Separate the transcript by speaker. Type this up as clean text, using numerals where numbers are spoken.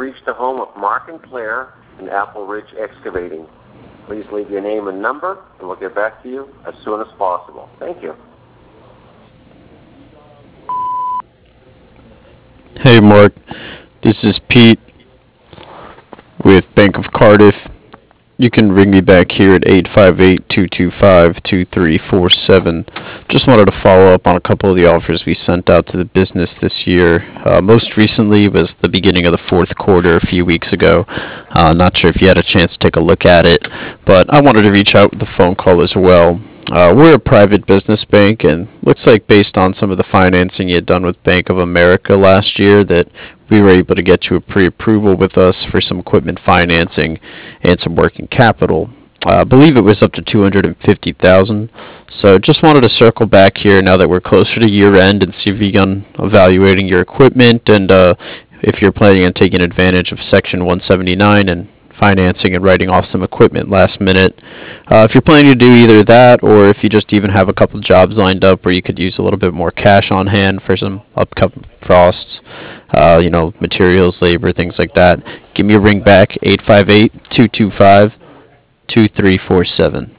Speaker 1: reached the home of Mark and Claire in Apple Ridge Excavating. Please leave your name and number, and we'll get back to you as soon as possible. Thank you.
Speaker 2: Hey Mark, this is Pete with Bank of Cardiff. You can ring me back here at 858-225-2347. Just wanted to follow up on a couple of the offers we sent out to the business this year. Most recently was the beginning of the fourth quarter a few weeks ago. Not sure if you had a chance to take a look at it, but I wanted to reach out with a phone call as well. We're a private business bank, and looks like based on some of the financing you had done with Bank of America last year that we were able to get you a pre-approval with us for some equipment financing and some working capital. I believe it was up to $250,000. So just wanted to circle back here now that we're closer to year end and see if you've begun evaluating your equipment and if you're planning on taking advantage of Section 179 and financing and writing off some equipment last minute. If you're planning to do either that, or if you just even have a couple jobs lined up where you could use a little bit more cash on hand for some upcoming costs, materials, labor, things like that, give me a ring back, 858-225-2347.